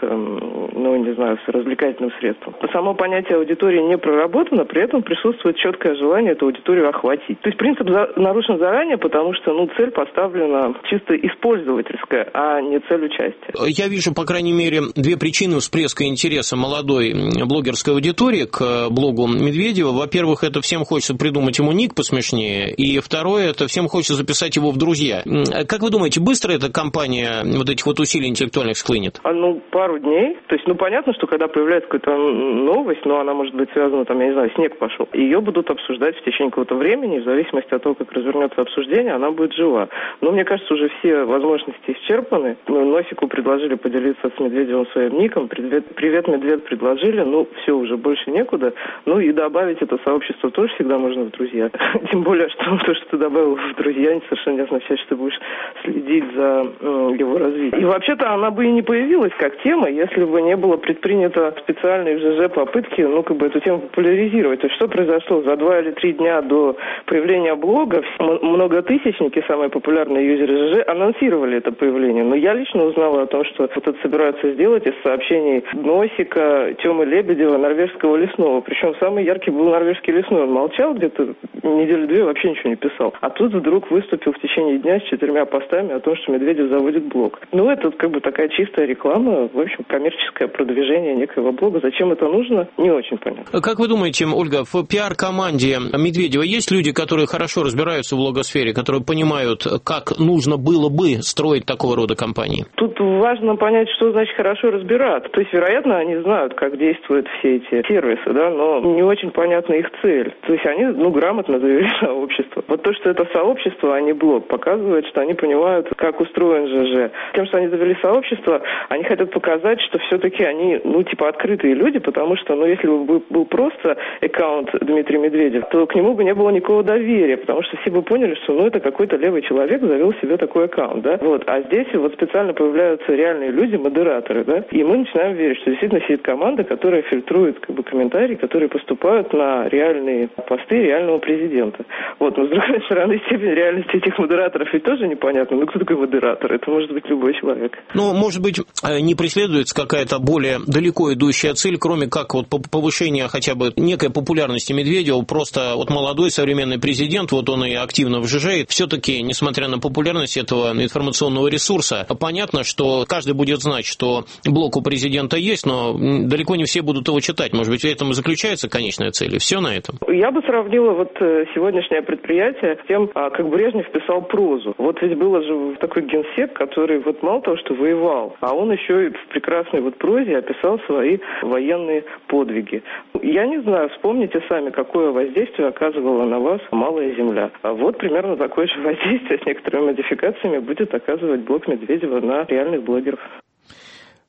развлекательным средством. Само понятие аудитории не проработано, при этом присутствует четкое желание эту аудиторию охватить. То есть принцип нарушен заранее, потому что, цель поставлена чисто использовательская, а не цель участия. Я вижу, по крайней мере, две причины всплеска интереса молодой блогерской аудитории к блогу Медведева. Во-первых, это всем хочется придумать ему ник посмешнее, и второе, это всем хочется записать его в друзья. Как вы думаете, быстро эта кампания этих усилий интеллектуальных склонит? Пару дней. То есть, понятно, что когда появляется какая-то новость, она может быть связана, снег пошел, ее будут обсуждать в течение какого-то времени, в зависимости от того, как развернется обсуждение, она будет жива. Но мне кажется, уже все возможности исчерпаны. Носику предложили поделиться с Медведевым своим ником, привет, Медведь предложили, все, уже больше некуда. И добавить это сообщество тоже всегда можно в друзья. Тем более, что то, что ты добавил в друзья, совершенно не означает, что ты будешь следить за его развитием. И вообще-то она бы и не появилась как тема, если бы не было предпринято специальной в ЖЖ попытки, эту тему популяризировать. То есть что произошло? За 2 или 3 дня до появления блога многотысячники, самые популярные юзеры ЖЖ, анонсировали это появление. Но я лично узнала о том, что это собираются сделать из сообщений Носика, Тёмы Лебедева, Норвежского лесного. Причем самый яркий был Норвежский лесной. Он молчал где-то неделю-две, вообще ничего не писал. А тут вдруг выступил в течение дня с 4 постами о том, что Медведев заводит блог. Это такая чистая реклама, в общем, коммерческое продвижение некоего блога. Зачем это нужно, не очень понятно. Как вы думаете, Ольга, в пиар-команде Медведева есть люди, которые хорошо разбираются в блогосфере, которые понимают, как нужно было бы строить такого рода компании? Тут важно понять, что значит хорошо разбираться. То есть, вероятно, они знают, как действуют все эти сервисы, но не очень понятна их цель. То есть они, грамотно завели сообщество. Вот то, что это сообщество, а не блог, показывает, что они понимают, как устроен ЖЖ. Тем, что они завели сообщество, они хотят показать, что все-таки они, открытые люди, потому что, если бы был просто аккаунт Дмитрий Медведев, то к нему бы не было никакого доверия, потому что все бы поняли, что, это какой-то левый человек завел себе такой аккаунт, да. А здесь специально появляются реальные люди, модераторы, да, и мы начинаем верить, что действительно сидит команда, которая фильтрует, комментарии, которые поступают на реальные посты реального президента. Но с другой стороны, степень реальности этих модераторов ведь тоже непонятно. Кто такой модератор? Это может быть любой человек. Может быть, не преследуется какая-то более далеко идущая цель, кроме как повышения хотя бы некой популярности Медведева. Просто молодой современный президент, он и активно в ЖЖ. Все-таки, несмотря на популярность этого информационного ресурса, понятно, что каждый будет знать, что блог у президента есть, но далеко не все будут его читать. Может быть, в этом и заключается конечная цель, и все на этом? Я бы сравнила сегодняшнее предприятие с тем, как Брежнев писал прозу. Ведь было же такой генсек, который мало того, что воевал, а он еще и в прекрасной прозе описал свои военные подвиги. Я не знаю, вспомните сами, какое воздействие оказывала на вас «Малая земля». Примерно такое же воздействие с некоторыми модификациями будет оказывать блог Медведева на реальных блогеров.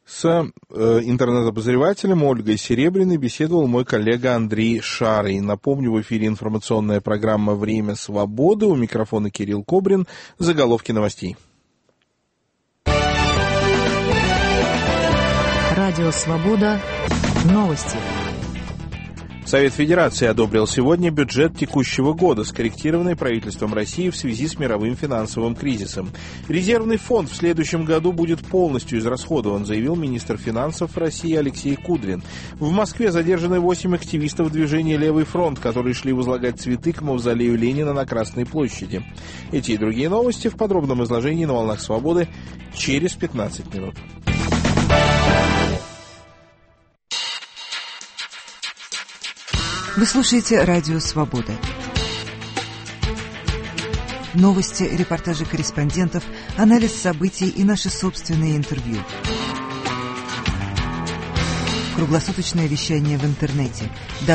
С интернет-обозревателем Ольгой Серебряной беседовал мой коллега Андрей Шарый. Напомню, в эфире информационная программа «Время свободы». У микрофона Кирилл Кобрин. Заголовки новостей. Радио «Свобода». Новости. Совет Федерации одобрил сегодня бюджет текущего года, скорректированный правительством России в связи с мировым финансовым кризисом. Резервный фонд в следующем году будет полностью израсходован, заявил министр финансов России Алексей Кудрин. В Москве задержаны 8 активистов движения «Левый фронт», которые шли возлагать цветы к мавзолею Ленина на Красной площади. Эти и другие новости в подробном изложении на «Волнах Свободы» через 15 минут. Вы слушаете «Радио Свобода». Новости, репортажи корреспондентов, анализ событий и наши собственные интервью. Круглосуточное вещание в интернете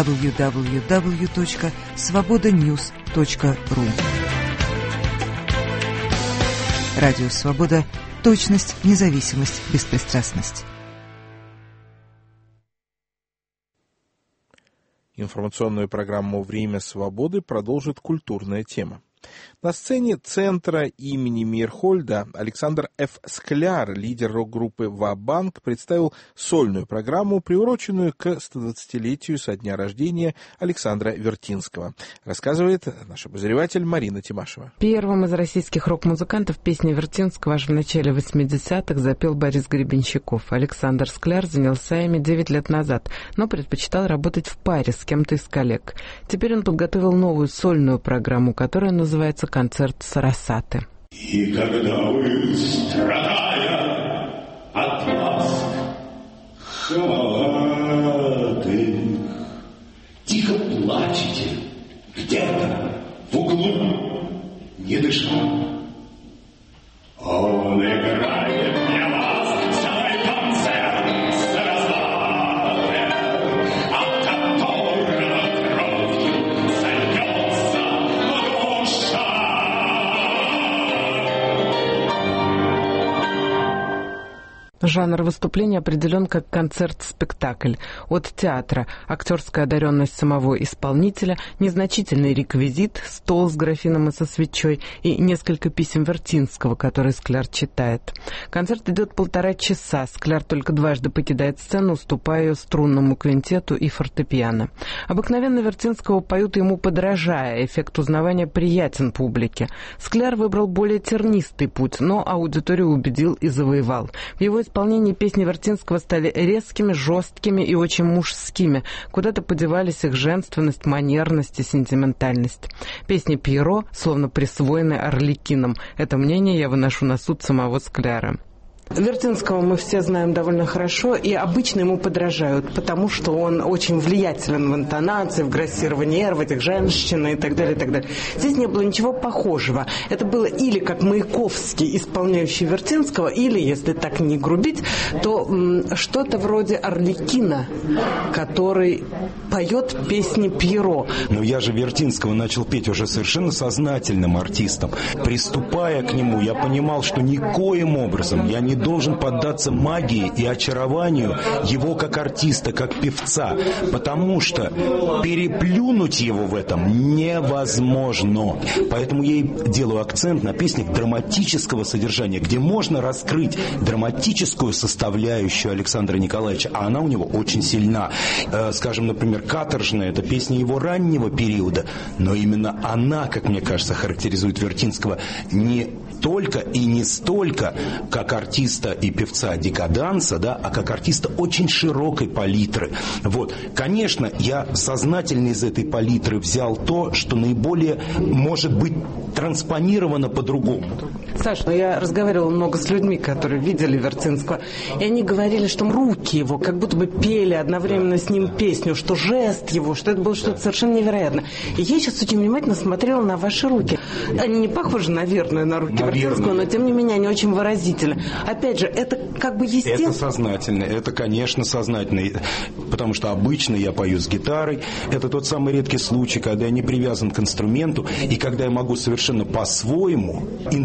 www.svobodanews.ru. Радио Свобода. Точность, независимость, беспристрастность. Информационную программу «Время свободы» продолжит культурная тема. На сцене центра имени Мейерхольда Александр Ф. Скляр, лидер рок-группы «Ва-Банк», представил сольную программу, приуроченную к 120-летию со дня рождения Александра Вертинского. Рассказывает наш обозреватель Марина Тимашева. Первым из российских рок-музыкантов песни Вертинского аж в начале 80-х запел Борис Гребенщиков. Александр Скляр занялся ими 9 лет назад, но предпочитал работать в паре с кем-то из коллег. Теперь он подготовил новую сольную программу, которая называется «Концерт Сарасаты». И когда вы, страдая от ласк халатых, тихо плачете где-то в углу, не дыша, он играет для вас целый концерт Сарасаты, от которого кровью сольется душа. Жанр выступления определен как концерт-спектакль. От театра актерская одаренность самого исполнителя, незначительный реквизит, стол с графином и со свечой и несколько писем Вертинского, которые Скляр читает. Концерт идет 1,5 часа. Скляр только дважды покидает сцену, уступая ее струнному квинтету и фортепиано. Обыкновенно Вертинского поют ему подражая. Эффект узнавания приятен публике. Скляр выбрал более тернистый путь, но аудиторию убедил и завоевал. В его исполнении песни Вертинского стали резкими, жесткими и очень мужскими. Куда-то подевались их женственность, манерность и сентиментальность. Песни Пьеро словно присвоены Арлекином. Это мнение я выношу на суд самого Скляра. Вертинского мы все знаем довольно хорошо и обычно ему подражают, потому что он очень влиятелен в интонации, в грассировании «р», в этих женщины и так далее, и так далее. Здесь не было ничего похожего. Это было или как Маяковский, исполняющий Вертинского, или, если так не грубить, то что-то вроде Арлекина, который поет песни Пьеро. Но я же Вертинского начал петь уже совершенно сознательным артистом. Приступая к нему, я понимал, что никоим образом я не должен поддаться магии и очарованию его как артиста, как певца, потому что переплюнуть его в этом невозможно. Поэтому я и делаю акцент на песнях драматического содержания, где можно раскрыть драматическую составляющую Александра Николаевича, а она у него очень сильна. Скажем, например, «Каторжная» — это песня его раннего периода, но именно она, как мне кажется, характеризует Вертинского не только и не столько как артиста и певца декаданса, да, а как артиста очень широкой палитры. Вот. Конечно, я сознательно из этой палитры взял то, что наиболее может быть транспонировано по-другому. Саш, я разговаривала много с людьми, которые видели Вертинского, и они говорили, что руки его как будто бы пели одновременно с ним песню, что жест его, что это было что-то совершенно невероятное. И я сейчас очень внимательно смотрела на ваши руки. Они не похожи, наверное, на руки Вертинского, но тем не менее они очень выразительны. Опять же, это как бы естественно. Это сознательно, это, конечно, сознательно, потому что обычно я пою с гитарой. Это тот самый редкий случай, когда я не привязан к инструменту, и когда я могу совершенно по-своему интерпретировать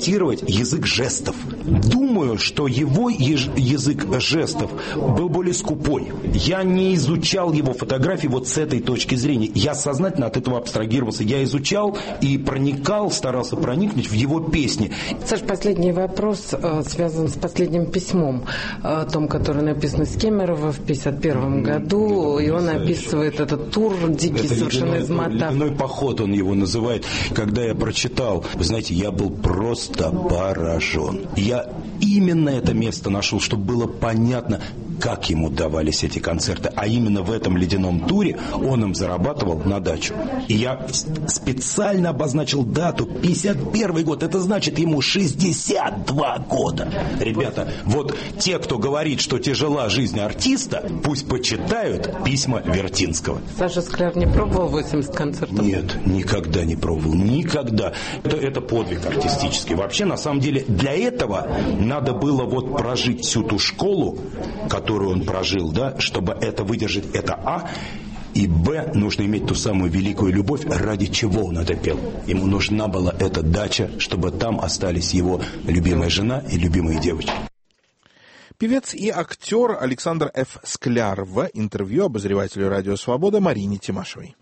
имитировать язык жестов. Думаю, что его язык жестов был более скупой. Я не изучал его фотографии вот с этой точки зрения. Я сознательно от этого абстрагировался. Я изучал и проникал, старался проникнуть в его песни. Саш, последний вопрос связан с последним письмом, том, которое написано с Кемерово в 1951 году. И он описывает этот тур дикий, это совершенно измотав. Ледяной поход он его называет. Когда я прочитал, вы знаете, я был просто поражен. Я именно это место нашел, чтобы было понятно, как ему давались эти концерты. А именно в этом ледяном туре он им зарабатывал на дачу. И я специально обозначил дату 51 год. Это значит, ему 62 года. Ребята, вот те, кто говорит, что тяжела жизнь артиста, пусть почитают письма Вертинского. Саша Скляр не пробовал 80 концертов? Нет, никогда не пробовал. Никогда. Это подвиг артистический. Вообще, на самом деле, для этого надо было вот прожить всю ту школу, которую он прожил, да, чтобы это выдержать, это А. И Б, нужно иметь ту самую великую любовь, ради чего он это пел. Ему нужна была эта дача, чтобы там остались его любимая жена и любимые девочки. Певец и актер Александр Ф. Скляр в интервью обозревателю «Радио Свобода» Марине Тимашевой.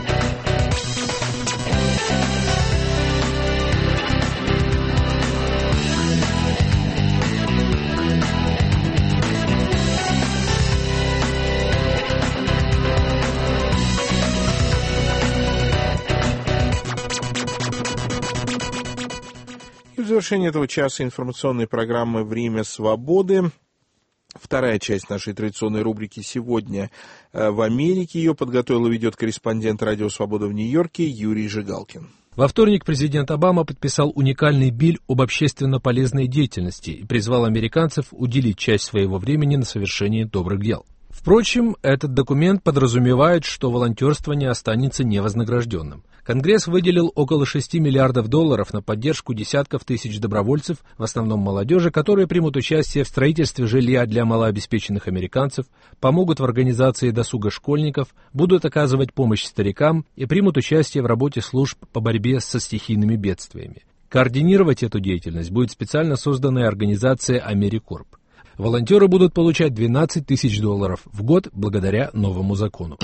В завершении этого часа информационной программы «Время свободы». Вторая часть нашей традиционной рубрики «Сегодня в Америке». Ее подготовил и ведет корреспондент «Радио Свобода» в Нью-Йорке Юрий Жигалкин. Во вторник президент Обама подписал уникальный биль об общественно полезной деятельности и призвал американцев уделить часть своего времени на совершение добрых дел. Впрочем, этот документ подразумевает, что волонтерство не останется невознагражденным. Конгресс выделил около $6 миллиардов на поддержку десятков тысяч добровольцев, в основном молодежи, которые примут участие в строительстве жилья для малообеспеченных американцев, помогут в организации досуга школьников, будут оказывать помощь старикам и примут участие в работе служб по борьбе со стихийными бедствиями. Координировать эту деятельность будет специально созданная организация AmeriCorps. Волонтеры будут получать $12 тысяч в год благодаря новому закону.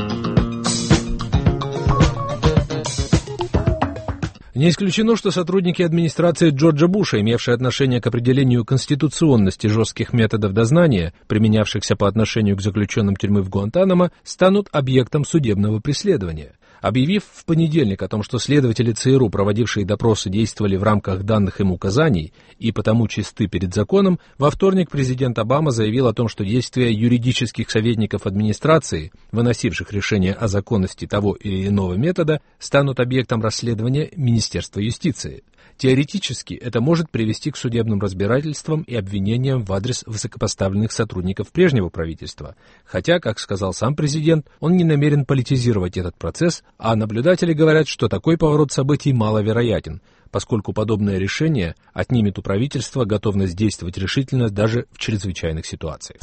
Не исключено, что сотрудники администрации Джорджа Буша, имевшие отношение к определению конституционности жестких методов дознания, применявшихся по отношению к заключенным тюрьмы в Гуантанамо, станут объектом судебного преследования. Объявив в понедельник о том, что следователи ЦРУ, проводившие допросы, действовали в рамках данных им указаний и потому чисты перед законом, во вторник президент Обама заявил о том, что действия юридических советников администрации, выносивших решение о законности того или иного метода, станут объектом расследования Министерства юстиции. Теоретически это может привести к судебным разбирательствам и обвинениям в адрес высокопоставленных сотрудников прежнего правительства, хотя, как сказал сам президент, он не намерен политизировать этот процесс, а наблюдатели говорят, что такой поворот событий маловероятен, поскольку подобное решение отнимет у правительства готовность действовать решительно даже в чрезвычайных ситуациях.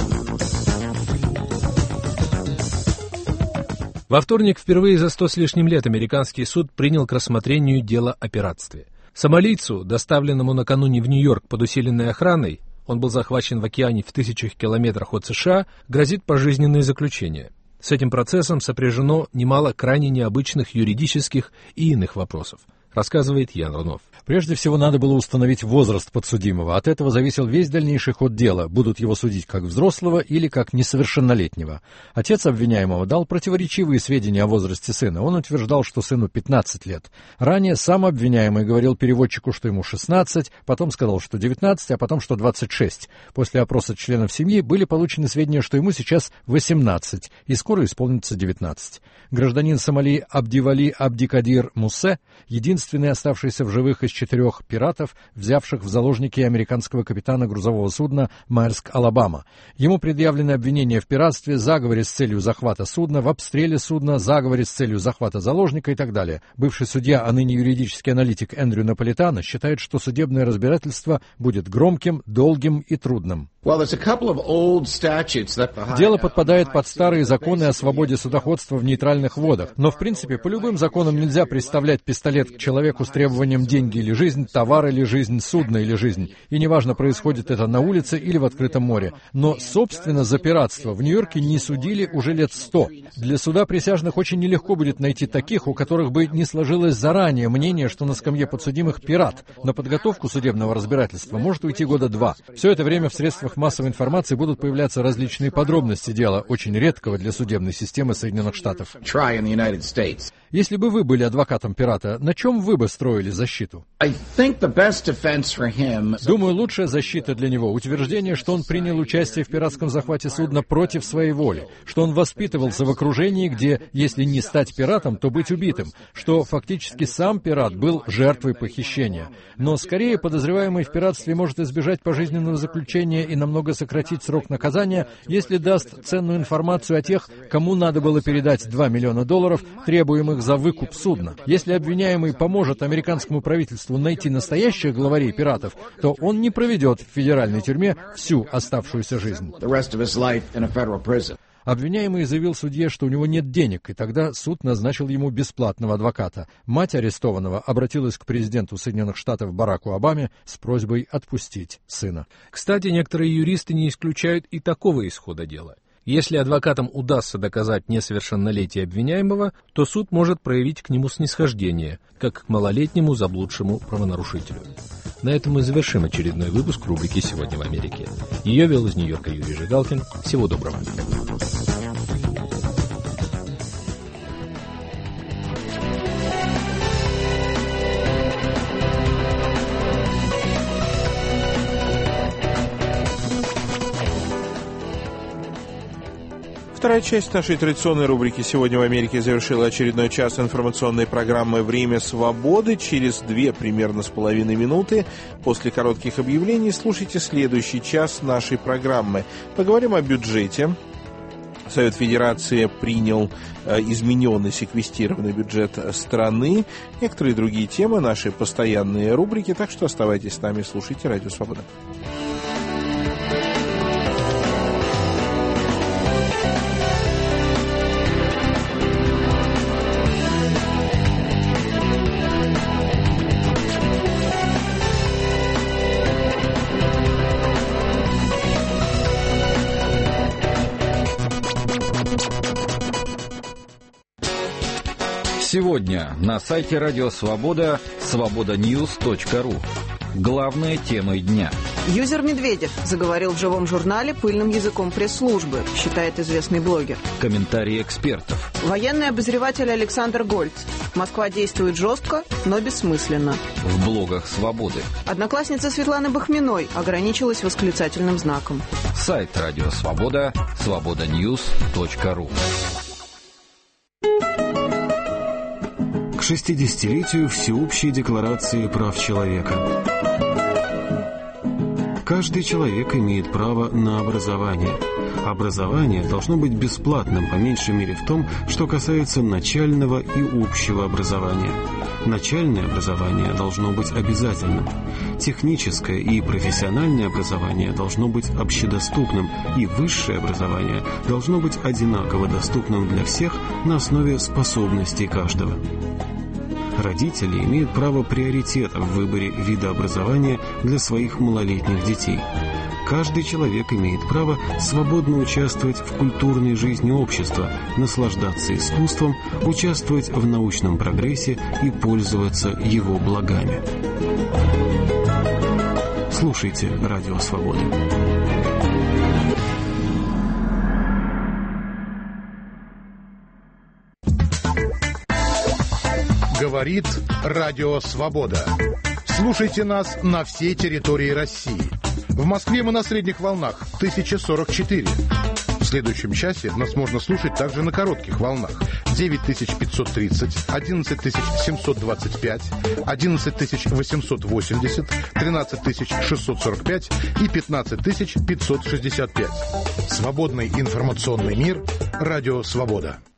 Во вторник впервые за 100 с лишним лет американский суд принял к рассмотрению дело о пиратстве. Сомалийцу, доставленному накануне в Нью-Йорк под усиленной охраной, он был захвачен в океане в 1000 километрах от США, грозит пожизненное заключение. С этим процессом сопряжено немало крайне необычных юридических и иных вопросов, рассказывает Ян Рунов. Прежде всего, надо было установить возраст подсудимого. От этого зависел весь дальнейший ход дела. Будут его судить как взрослого или как несовершеннолетнего. Отец обвиняемого дал противоречивые сведения о возрасте сына. Он утверждал, что сыну 15 лет. Ранее сам обвиняемый говорил переводчику, что ему 16, потом сказал, что 19, а потом, что 26. После опроса членов семьи были получены сведения, что ему сейчас 18, и скоро исполнится 19. Гражданин Сомали Абдивали Абдикадир Муссе, единственный оставшийся в живых из 4 пиратов, взявших в заложники американского капитана грузового судна «Майерск, Алабама». Ему предъявлены обвинения в пиратстве, заговоре с целью захвата судна, в обстреле судна, заговоре с целью захвата заложника и так далее. Бывший судья, а ныне юридический аналитик Эндрю Наполитано считает, что судебное разбирательство будет громким, долгим и трудным. Дело подпадает под старые законы о свободе судоходства в нейтральных водах. Но, в принципе, по любым законам нельзя приставлять пистолет к человеку с требованием деньги или жизнь, товар или жизнь, судно или жизнь. И неважно, происходит это на улице или в открытом море. Но, собственно, за пиратство в Нью-Йорке не судили уже лет 100. Для суда присяжных очень нелегко будет найти таких, у которых бы не сложилось заранее мнение, что на скамье подсудимых пират. На подготовку судебного разбирательства может уйти года 2. Все это время в средствах массовой информации будут появляться различные подробности дела, очень редкого для судебной системы Соединенных Штатов. Если бы вы были адвокатом пирата, на чем вы бы строили защиту? Думаю, лучшая защита для него — утверждение, что он принял участие в пиратском захвате судна против своей воли, что он воспитывался в окружении, где, если не стать пиратом, то быть убитым, что фактически сам пират был жертвой похищения. Но скорее подозреваемый в пиратстве может избежать пожизненного заключения и намного сократить срок наказания, если даст ценную информацию о тех, кому надо было передать $2 миллиона, требуемых за выкуп судна. Если обвиняемый поможет американскому правительству найти настоящих главарей пиратов, то он не проведет в федеральной тюрьме всю оставшуюся жизнь. Обвиняемый заявил судье, что у него нет денег, и тогда суд назначил ему бесплатного адвоката. Мать арестованного обратилась к президенту Соединенных Штатов Бараку Обаме с просьбой отпустить сына. Кстати, некоторые юристы не исключают и такого исхода дела. Если адвокатам удастся доказать несовершеннолетие обвиняемого, то суд может проявить к нему снисхождение, как к малолетнему заблудшему правонарушителю. На этом мы завершим очередной выпуск рубрики «Сегодня в Америке». Ее вел из Нью-Йорка Юрий Жигалкин. Всего доброго. Вторая часть нашей традиционной рубрики «Сегодня в Америке» завершила очередной час информационной программы «Время свободы». Через 2 примерно с половиной минуты после коротких объявлений слушайте следующий час нашей программы. Поговорим о бюджете. Совет Федерации принял измененный секвестированный бюджет страны. Некоторые другие темы, наши постоянные рубрики. Так что оставайтесь с нами, слушайте «Радио Свобода». Сегодня на сайте Радио Свобода свободаnews.ру. Главная тема дня. Юзер Медведев заговорил в живом журнале пыльным языком пресс-службы, считает известный блогер. Комментарии экспертов. Военный обозреватель Александр Гольц. Москва действует жестко, но бессмысленно. В блогах Свободы. Одноклассница Светланы Бахминой ограничилась восклицательным знаком. Сайт Радио Свобода свободаnews.ру. К 60-летию Всеобщей декларации прав человека. Каждый человек имеет право на образование. Образование должно быть бесплатным, по меньшей мере в том, что касается начального и общего образования. Начальное образование должно быть обязательным. Техническое и профессиональное образование должно быть общедоступным, и высшее образование должно быть одинаково доступным для всех на основе способностей каждого. Родители имеют право приоритета в выборе вида образования для своих малолетних детей. Каждый человек имеет право свободно участвовать в культурной жизни общества, наслаждаться искусством, участвовать в научном прогрессе и пользоваться его благами. Слушайте Радио Свобода. Говорит Радио Свобода. Слушайте нас на всей территории России. В Москве мы на средних волнах 1044. В следующем часе нас можно слушать также на коротких волнах 9530, 11725, 11880, 13645 и 15565. Свободный информационный мир. Радио Свобода.